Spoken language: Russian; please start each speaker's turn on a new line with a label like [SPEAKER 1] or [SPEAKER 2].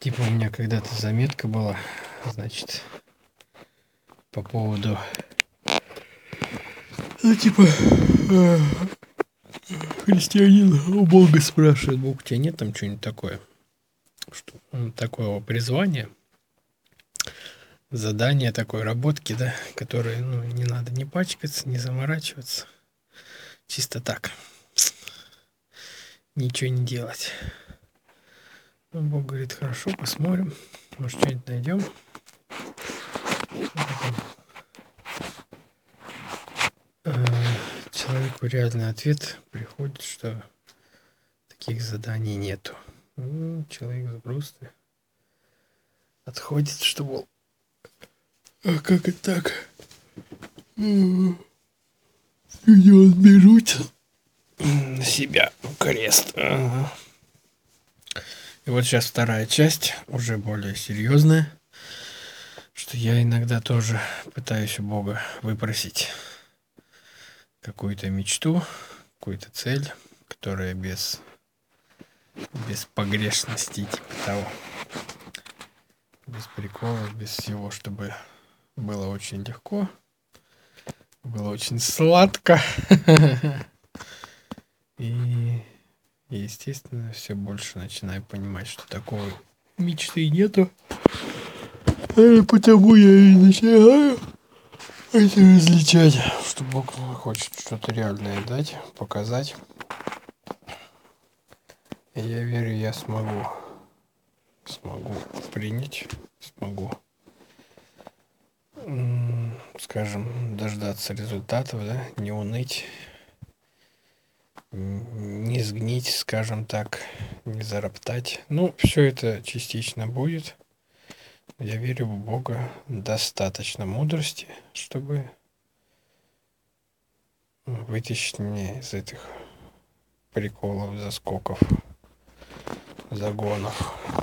[SPEAKER 1] Типа у меня когда-то заметка была, значит, по поводу, типа, христианин у Бога спрашивает, Бог, у тебя нет там что-нибудь такое, что такого призвания, задания такой работки, да, которые, не надо не пачкаться, не заморачиваться, чисто так, ничего не делать. Ну, Бог говорит, хорошо, посмотрим, может, что-нибудь найдем. Человеку реальный ответ приходит, что таких заданий нету. Человек с грустный отходит, что, мол, а как и так? Люди берут на себя крест. Ага. И вот сейчас вторая часть, уже более серьезная, что я иногда тоже пытаюсь у Бога выпросить какую-то мечту, какую-то цель, которая без погрешности, типа того. Без приколов, без всего, чтобы было очень легко, было очень сладко. И, естественно, все больше начинаю понимать, что такой мечты нету. Потому я и начинаю это различать, что Бог хочет что-то реальное дать, показать. И я верю, я смогу принять, смогу, скажем, дождаться результатов, да, не уныть, не сгнить, скажем так, не зароптать. Ну, все это частично будет. Я верю в Бога, достаточно мудрости, чтобы вытащить меня из этих приколов, заскоков, загонов.